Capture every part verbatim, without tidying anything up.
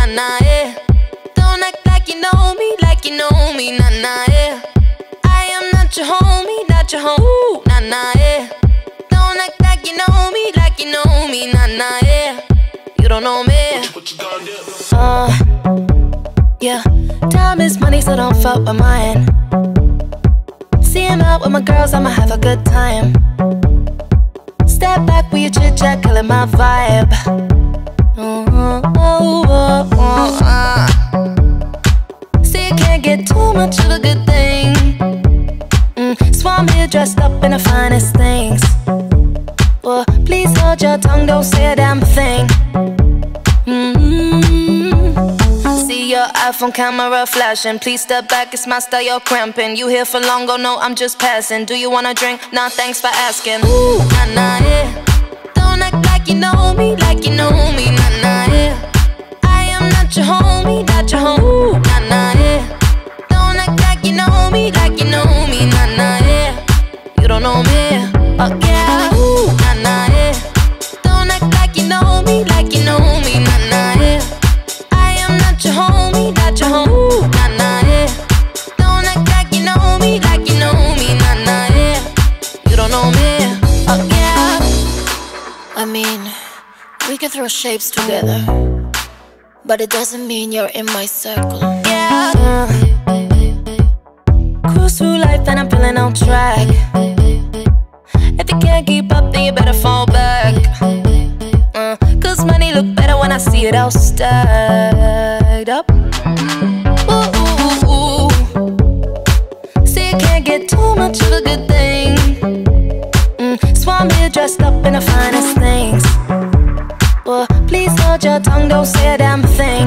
nah, nah, yeah. Don't act like you know me, like you know me, nah, nah, yeah. I am not your homie, not your home, nah, nah, yeah. Don't act like you know me, like you know me, nah, nah, yeah. You don't know me. What you gonna do? Uh, yeah. Time is money, so don't fuck with mine. See him out with my girls, I'ma have a good time. Step back with your chit chat, killing my vibe. Oh, oh, oh, oh, uh. See, you can't get too much of a good thing. Mm, so I'm here dressed up in the finest things. Well, please hold your tongue, don't say a damn thing. Mm-hmm. See your iPhone camera flashing. Please step back, it's my style, you're cramping. You here for long, oh no, I'm just passing. Do you wanna drink? Nah, thanks for asking. Ooh, nah, nah, yeah. Don't act like you know me, like you know me, nah, nah, yeah. I am not your homie, not your home, ooh, nah, nah, yeah. Don't act like you know me, like you know me, nah, nah, yeah. You don't know me, oh yeah, ooh, nah, nah, yeah. Don't act like you know me, like you know me, nah, nah, yeah. I am not your homie, not your home, ooh, nah, nah, yeah. Don't act like you know me, like you know me, nah, nah, yeah. You don't know me, oh yeah. I mean, we can throw shapes together, but it doesn't mean you're in my circle. Yeah. Uh, cruise through life and I'm feeling on track. If you can't keep up, then you better fall back. Uh, Cause money look better when I see it all stacked up. Ooh, ooh, ooh, ooh. See, you can't get too much of a good thing. Mm, so I'm here dressed up in the finest things. Well, please hold your tongue, don't say a damn thing.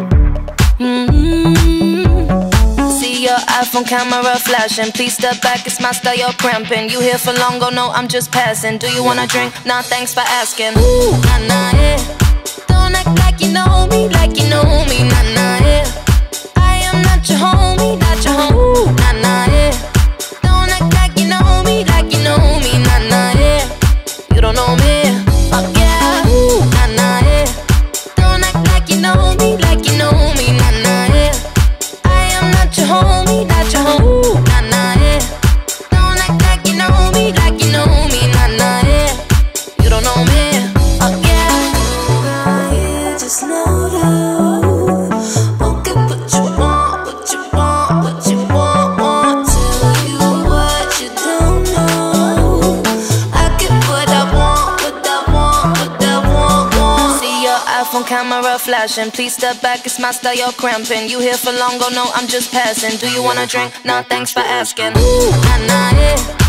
Mm-hmm. See your iPhone camera flashing. Please step back, it's my style, you're cramping. You here for long, oh no, I'm just passing. Do you wanna drink? Nah, thanks for asking. Ooh, nah, nah, yeah. Don't act like you know me, like you know me, nah, nah, yeah. I am not your homie, not your home, ooh, nah, nah, yeah. Don't act like you know me, like you know me, nah, nah, yeah. You don't know me, oh yeah, ooh, nah, nah, yeah. Don't act like you know me, like you know me, nah, nah, yeah. I am not your homie, not your home, ooh, nah, nah, yeah. Don't act like you know me, like you know me, nah, nah, yeah. You don't know me, oh yeah. You just know that. Okay, what you want, what you want, what you want, want. Tell you what you don't know. I get what I want, what I want, what I want, want. See your iPhone camera flashing. Please step back, it's my style, you're cramping. You here for long, oh no, I'm just passing. Do you wanna drink? Nah, thanks for asking. Ooh, nah, nah, yeah.